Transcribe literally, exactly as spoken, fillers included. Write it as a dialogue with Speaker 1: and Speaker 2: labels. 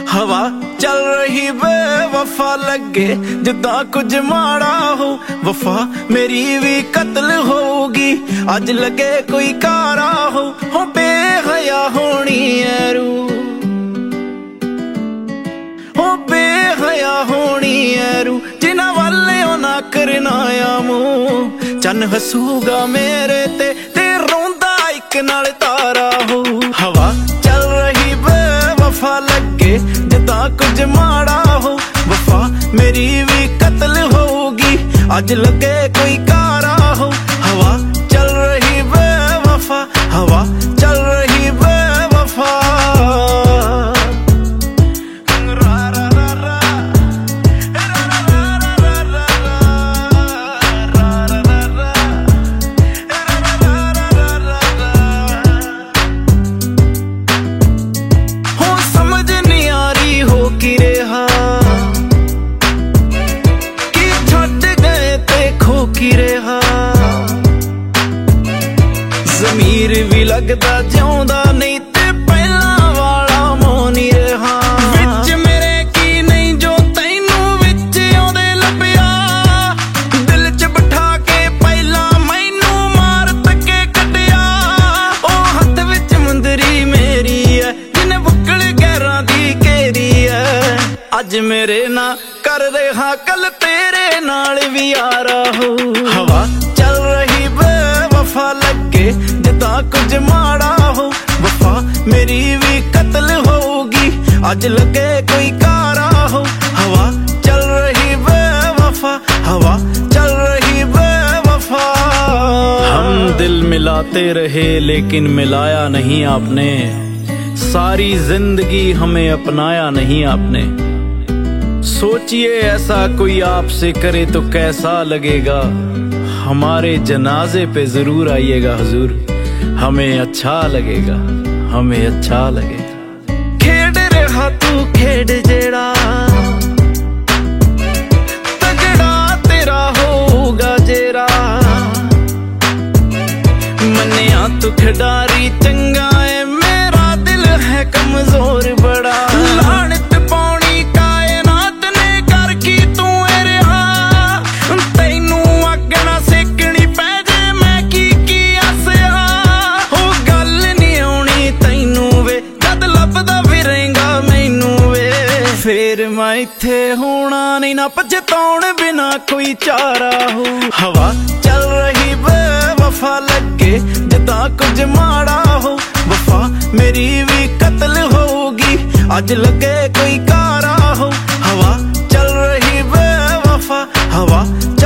Speaker 1: हवा चल रही बेवफा लगे जिदा कुछ माड़ा हो, वफा मेरी भी कत्ल होगी अज लगे कोई कारा हो। हो बेहया होनी है रू, हो बेहया होनी है रू, जिन्हां वाले ना करना आ मूंह। चन हसूगा मेरे ते ते रोंदा इक नाल तारा हो। हवा चल रही बेवफा लगे जिदा कुछ माड़ा हो, वफा मेरी भी कत्ल होगी अज लगे कोई कारा हो। हवा चल रही बेवफा, हवा चल रही बेवफा। ज़मीर भी लगदा जिउंदा नहीं ते पहला वाला मोह नहीं रहा। विच मेरे की नहीं जो तैनू विच आउंदे लभ्या, दिल च बिठा के पहला मैनू मार तके कटिया। ओ हत्थ विच मुंदरी मेरी है जिन्ने बुक्कल गैरां दी घेरी है। अज मेरे ना कर रहा कल तेरे नाल भी यारा हो। हवा चल रही बेवफा लगे जिदा कुछ माड़ा हो, वफा मेरी भी कत्ल होगी अज लगे कोई कारा हो। हवा चल रही बेवफा, हवा चल रही बेवफा। हम दिल मिलाते रहे लेकिन मिलाया नहीं आपने, सारी जिंदगी हमें अपनाया नहीं आपने। सोचिए ऐसा कोई आपसे करे तो कैसा लगेगा, हमारे जनाजे पे जरूर आइएगा हुजूर, हमें अच्छा लगेगा, हमें अच्छा लगेगा। खेड रहा तू खेड जेड़ा तगड़ा तेरा होगा जेरा, मन्निया तू खिडारी चंगा है मेरा दिल है कमजोर बड़ा। लानत पाउणी कायनात ने कर की तू रिहा, तैनू अग ना सेकनी पै जे मैं की की आसिया। हो गल नहीं आउणी तैनू वे जद लभदा फिरेंगा मैनू वे, फिर मैं इत्थे होना नहीं ना पछताउण बिना कोई चारा हो। हवा चल रही बेवफा लगे जिदा कुछ माड़ा हो, वफा मेरी भी कत्ल होगी अज लगे कोई कारा हो। हवा चल रही बेवफा, हवा